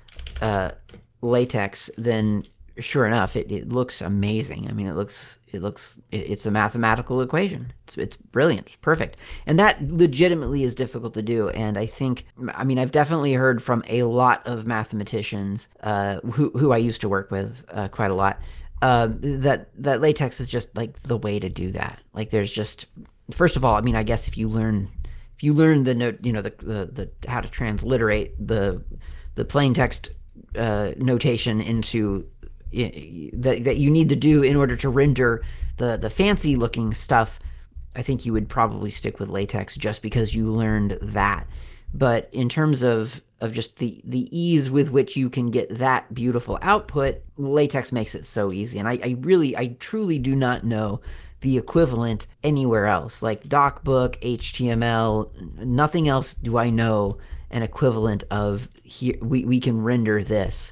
Speaker 1: LaTeX, then sure enough, it looks amazing. I mean, it's a mathematical equation. It's brilliant, perfect. And that legitimately is difficult to do. And I've definitely heard from a lot of mathematicians who I used to work with quite a lot, that LaTeX is just like the way to do that. Like, there's just, first of all, I mean, I guess if you learn the note, the how to transliterate the plain text notation into that you need to do in order to render the fancy looking stuff, I think you would probably stick with LaTeX just because you learned that. But in terms of just the ease with which you can get that beautiful output, LaTeX makes it so easy. And I truly do not know the equivalent anywhere else. Like DocBook, HTML, nothing else do I know an equivalent of. Here we can render this,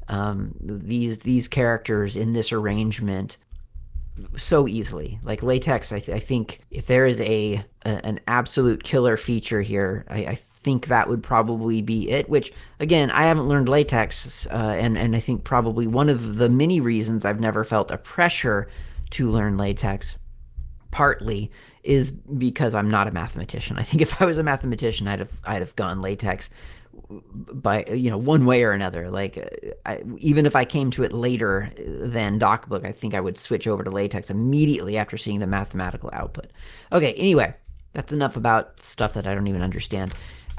Speaker 1: these characters in this arrangement so easily. Like LaTeX, I think if there is an absolute killer feature here, I think that would probably be it. Which again, I haven't learned LaTeX, and I think probably one of the many reasons I've never felt a pressure to learn LaTeX, partly, is because I'm not a mathematician. I think if I was a mathematician, I'd have gone LaTeX by one way or another. Like even if I came to it later than DocBook, I think I would switch over to LaTeX immediately after seeing the mathematical output. Okay, anyway, that's enough about stuff that I don't even understand.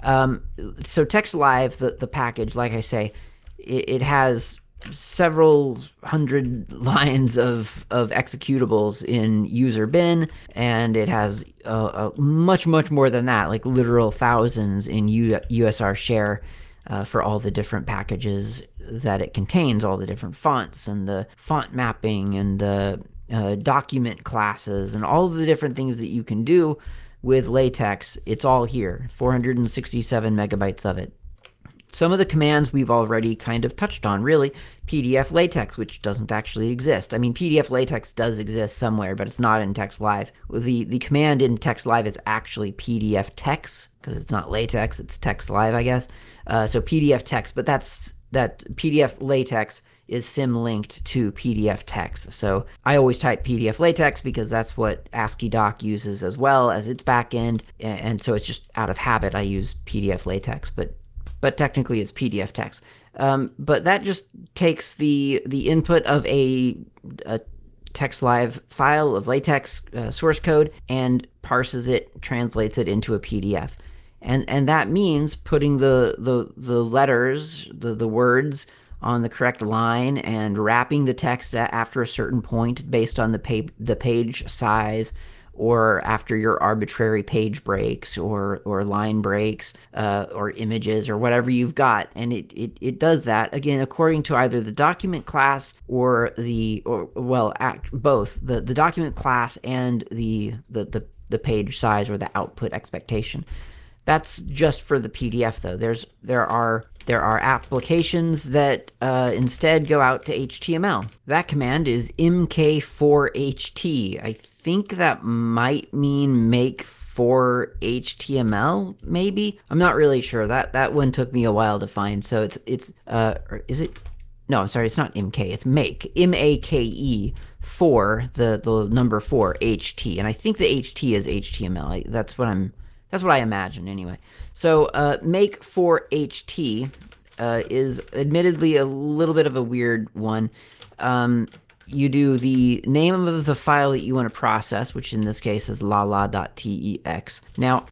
Speaker 1: So TextLive, the package, like I say, it has several hundred lines of executables in user bin, and it has much more than that, like literal thousands in USR share for all the different packages that it contains, all the different fonts and the font mapping and the document classes and all of the different things that you can do with LaTeX. It's all here, 467 megabytes of it. Some of the commands we've already kind of touched on, really. PDF LaTeX, which doesn't actually exist. I mean, PDF LaTeX does exist somewhere, but it's not in TextLive. The command in TextLive is actually PDF text, because it's not LaTeX, it's TextLive, I guess. So PDF text, but that PDF LaTeX is symlinked to PDF text. So I always type PDF LaTeX because that's what AsciiDoc uses as well as its backend, and so it's just out of habit I use PDF LaTeX, but technically it's PDF text. But that just takes the input of a TextLive file of LaTeX source code and parses it, translates it into a PDF. And that means putting the letters, the words on the correct line and wrapping the text after a certain point based on the page size, or after your arbitrary page breaks or line breaks or images or whatever you've got. And it does that, again, according to either the document class or both the document class and the page size or the output expectation. That's just for the PDF, though. There are applications that instead go out to HTML. That command is mk4ht. I think that might mean make for HTML, maybe? I'm not really sure. That one took me a while to find. So it's or is it? No, I'm sorry, it's not mk, it's make. MAKE for the number 4 HT. And I think the HT is HTML. That's what I imagine anyway. So make for HT is admittedly a little bit of a weird one. You do the name of the file that you want to process, which in this case is lala.tex. Now,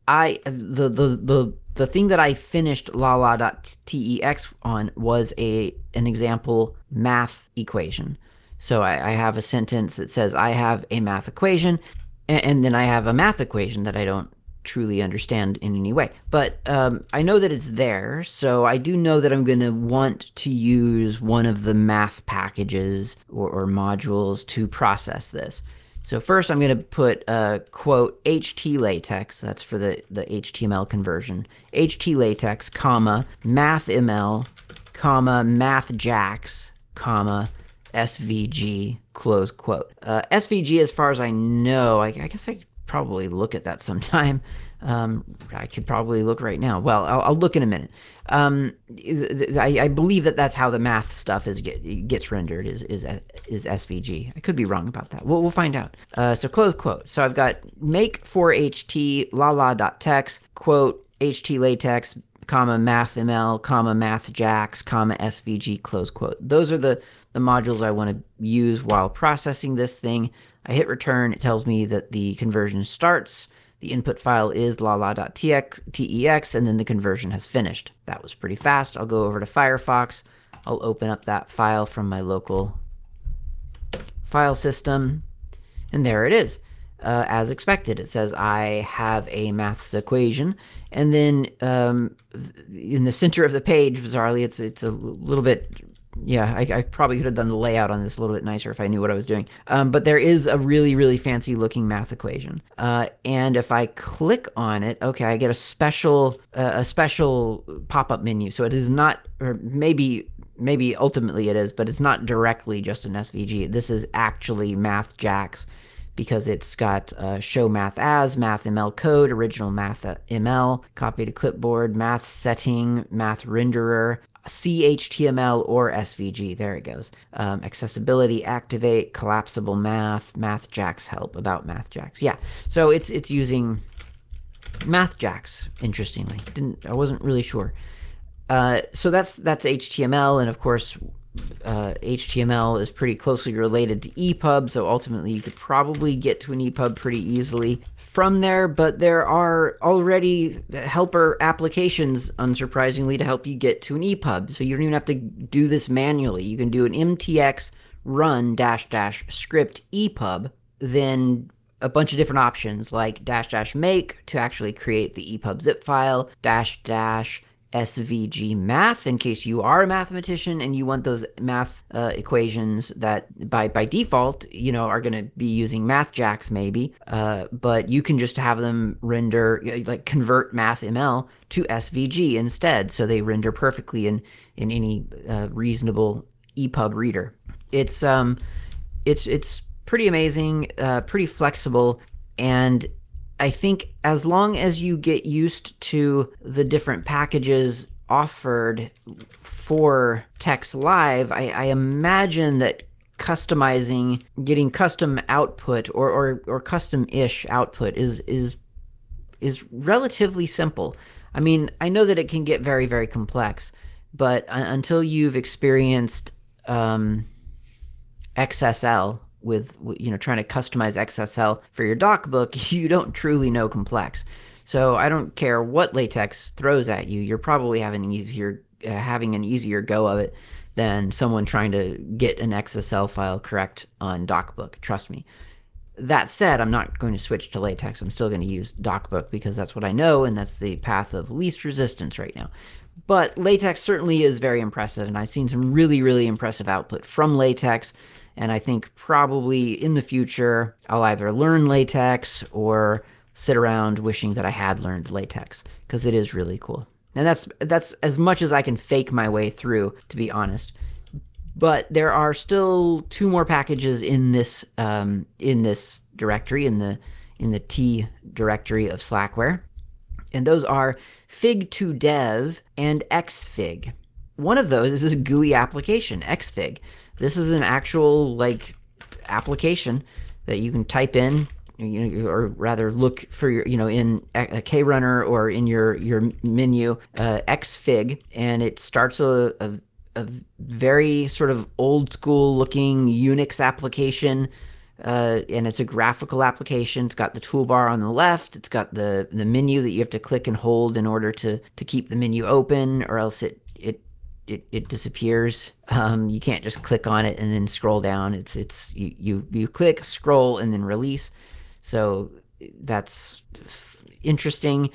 Speaker 1: the thing that I finished lala.tex on was an example math equation. So I have a sentence that says I have a math equation, and then I have a math equation that I don't truly understand in any way. But I know that it's there, so I do know that I'm going to want to use one of the math packages or modules to process this. So first I'm going to put quote htlatex, that's for the HTML conversion, htlatex, comma, mathml, comma, mathjax, comma, svg, close quote. SVG, as far as I know, I guess I probably look at that sometime. I could probably look right now. Well, I'll look in a minute. I believe that's how the math stuff gets rendered is SVG. I could be wrong about that. We'll find out. So close quote. So I've got make for ht lala.text quote htlatex comma mathml comma mathjax comma svg close quote. Those are the modules I want to use while processing this thing. I hit return. It tells me that the conversion starts. The input file is lala.tex, and then the conversion has finished. That was pretty fast. I'll go over to Firefox. I'll open up that file from my local file system, and there it is. As expected, it says I have a maths equation, and then in the center of the page, bizarrely, it's a little bit. Yeah, I probably could have done the layout on this a little bit nicer if I knew what I was doing. But there is a really, really fancy looking math equation. And if I click on it, okay, I get a special pop-up menu. So it is not, or maybe ultimately it is, but it's not directly just an SVG. This is actually MathJax, because it's got show math as, math ML code, original math ML, copy to clipboard, math setting, math renderer, CHTML or SVG. There it goes. Accessibility, activate, collapsible math, MathJax help, about MathJax. Yeah, so it's using MathJax. Interestingly, I wasn't really sure. So that's HTML, and of course, HTML is pretty closely related to EPUB, so ultimately you could probably get to an EPUB pretty easily from there, but there are already helper applications, unsurprisingly, to help you get to an EPUB, so you don't even have to do this manually. You can do an mtx run -- script EPUB, then a bunch of different options like -- make to actually create the EPUB zip file, -- SVG math in case you are a mathematician and you want those math equations that by default, are going to be using MathJax maybe, but you can just have them render, like convert MathML to SVG instead, so they render perfectly in any reasonable EPUB reader. It's pretty amazing, pretty flexible, and I think as long as you get used to the different packages offered for TeXLive, I imagine that customizing, getting custom output or custom-ish output is relatively simple. I mean, I know that it can get very, very complex, but until you've experienced XSL, with trying to customize XSL for your DocBook, you don't truly know complex. So I don't care what LaTeX throws at you, you're probably having an easier go of it than someone trying to get an XSL file correct on DocBook. Trust me. That said, I'm not going to switch to LaTeX. I'm still going to use DocBook because that's what I know, and that's the path of least resistance right now. But LaTeX certainly is very impressive, and I've seen some really, really impressive output from LaTeX. And I think probably in the future, I'll either learn LaTeX or sit around wishing that I had learned LaTeX, because it is really cool. And that's as much as I can fake my way through, to be honest. But there are still 2 more packages in this directory, in the T directory of Slackware, and those are Fig2Dev and Xfig. One of those is a GUI application, Xfig. This is an actual application that you can type in, or rather look for your, in a KRunner or in your menu, Xfig, and it starts a very sort of old school looking Unix application, and it's a graphical application. It's got the toolbar on the left. It's got the menu that you have to click and hold in order to keep the menu open, or else it disappears. You can't just click on it and then scroll down. It's you click, scroll, and then release. So that's interesting.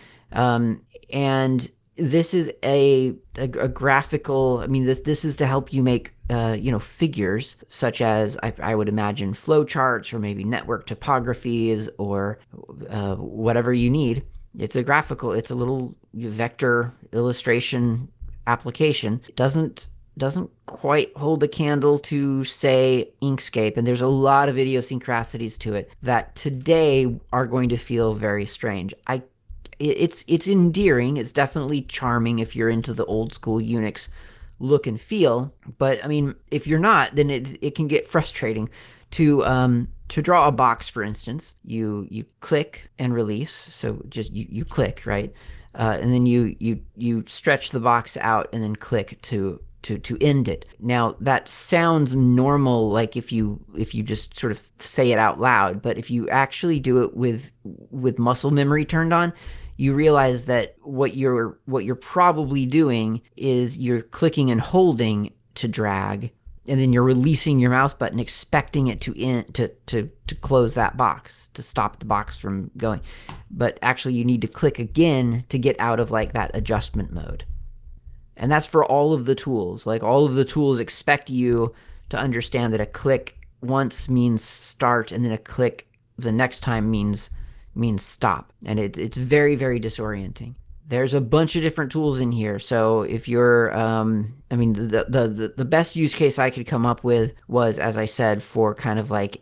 Speaker 1: And this is a graphical. I mean, this is to help you make figures, such as I would imagine flowcharts or maybe network topographies or whatever you need. It's a graphical. It's a little vector illustration application. It doesn't quite hold a candle to, say, Inkscape, and there's a lot of idiosyncrasies to it that today are going to feel very strange. It's endearing. It's definitely charming if you're into the old school Unix look and feel, but I mean, if you're not, then it can get frustrating. To draw a box, for instance, you click and release. So just you click, right? And then you stretch the box out and then click to end it. Now that sounds normal, like if you just sort of say it out loud, but if you actually do it with muscle memory turned on, you realize that what you're probably doing is you're clicking and holding to drag, and then you're releasing your mouse button, expecting it to close that box, to stop the box from going. But actually, you need to click again to get out of like that adjustment mode. And that's for all of the tools. Like all of the tools expect you to understand that a click once means start, and then a click the next time means stop. And it's very, very disorienting. There's a bunch of different tools in here. So if you're, the best use case I could come up with was, as I said, for kind of like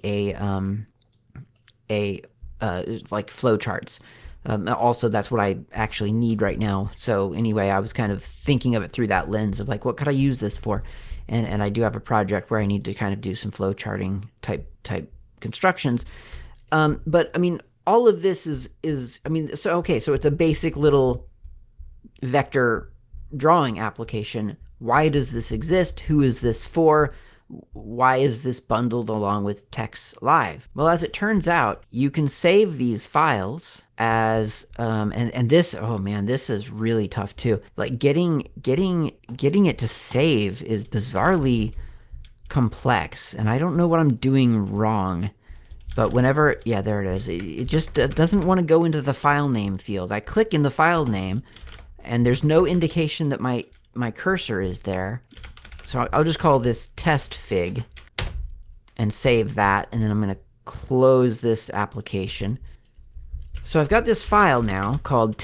Speaker 1: like flow charts. Also, that's what I actually need right now. So anyway, I was kind of thinking of it through that lens of like, what could I use this for? And I do have a project where I need to kind of do some flow charting type constructions. But I mean, all of this is so it's a basic little vector drawing application. Why does this exist? Who is this for? Why is this bundled along with TeXLive? Well, as it turns out, you can save these files as and this, oh man, this is really tough too. Like getting it to save is bizarrely complex, and I don't know what I'm doing wrong. But whenever, yeah, there it is. It just doesn't want to go into the file name field. I click in the file name, and there's no indication that my cursor is there. So I'll just call this testfig and save that, and then I'm going to close this application. So I've got this file now called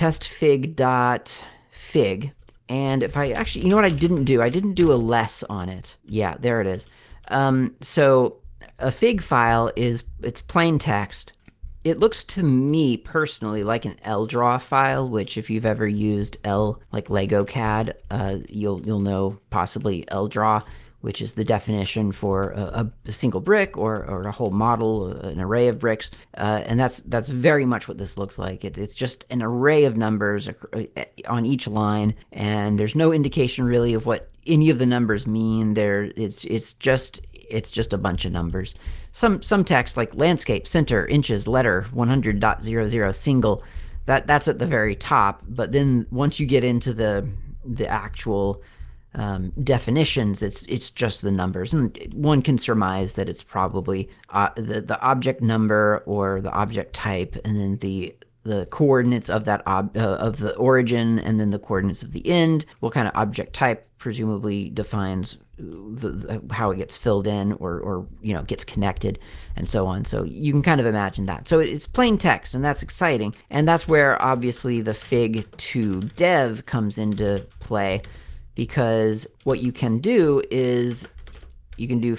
Speaker 1: testfig.fig, and if I actually, you know what I didn't do? I didn't do a less on it. Yeah, there it is. So a fig file it's plain text. It looks to me personally like an LDRAW file, which if you've ever used like Lego CAD, you'll know possibly LDRAW, which is the definition for a single brick or a whole model, an array of bricks. And that's very much what this looks like. It's just an array of numbers on each line, and there's no indication really of what any of the numbers mean. It's just a bunch of numbers. Some text like landscape, center, inches, letter, 100.00, single. That's at the very top. But then once you get into the actual definitions, it's just the numbers, and one can surmise that it's probably the object number or the object type, and then the coordinates of that of the origin, and then the coordinates of the end. What kind of object type presumably defines how it gets filled in or gets connected, and so on. So you can kind of imagine that. So it's plain text, and that's exciting, and that's where obviously the fig2dev comes into play, because what you can do is you can do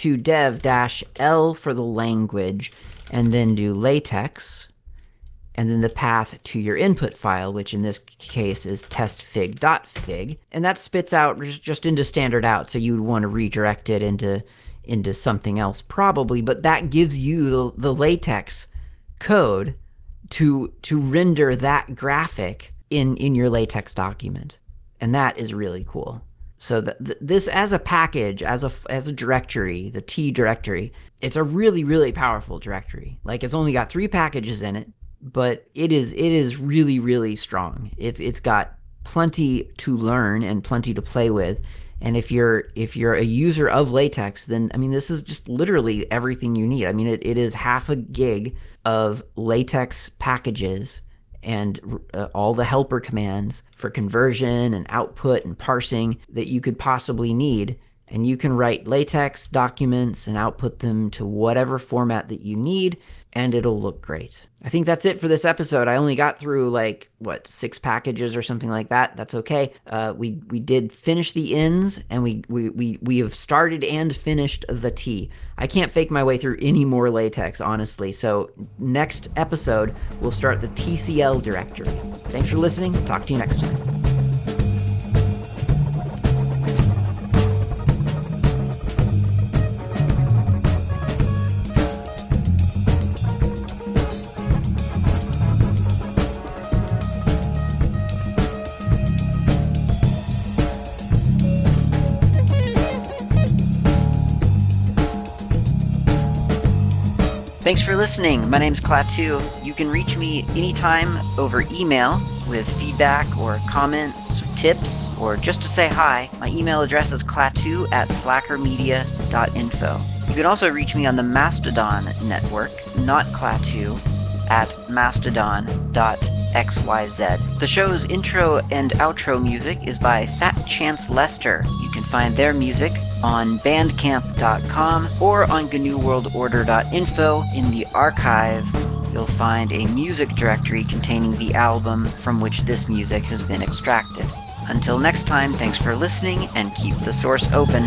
Speaker 1: fig2dev-l for the language, and then do latex, and then the path to your input file, which in this case is testfig.fig, and that spits out just into standard out. So you would want to redirect it into something else probably, but that gives you the latex code to render that graphic in your latex document, and that is really cool. So this as a package, as a directory, the T directory, it's a really, really powerful directory. Like, it's only got 3 packages in it, but it is really, really strong. It's got plenty to learn and plenty to play with. And if you're a user of latex, then this is just literally everything you need. It is half a gig of latex packages and all the helper commands for conversion and output and parsing that you could possibly need. And you can write latex documents and output them to whatever format that you need, and it'll look great. I think that's it for this episode. I only got through 6 packages or something like that. That's okay. We did finish the ins, and we have started and finished the T. I can't fake my way through any more latex, honestly. So next episode, we'll start the TCL directory. Thanks for listening. Talk to you next time. Thanks for listening. My name's Klaatu. You can reach me anytime over email with feedback or comments, tips, or just to say hi, my email address is klaatu@slackermedia.info. You can also reach me on the Mastodon network, not Klaatu, at mastodon.xyz. The show's intro and outro music is by Fat Chance Lester. You can find their music on bandcamp.com or on GNUWorldOrder.info. In the archive, you'll find a music directory containing the album from which this music has been extracted. Until next time, thanks for listening and keep the source open.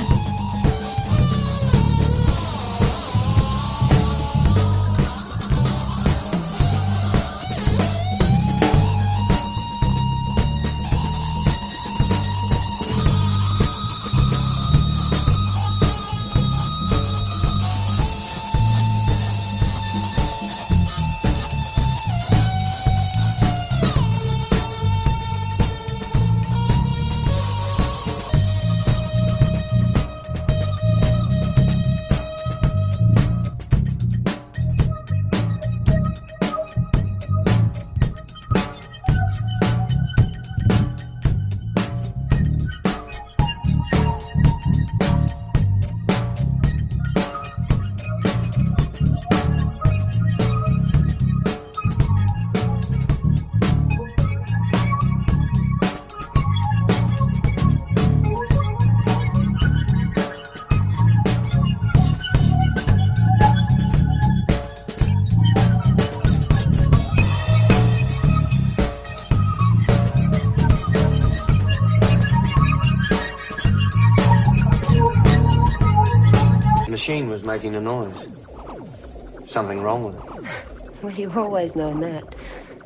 Speaker 2: The machine was making a noise. Something wrong with it.
Speaker 3: Well, you've always known that.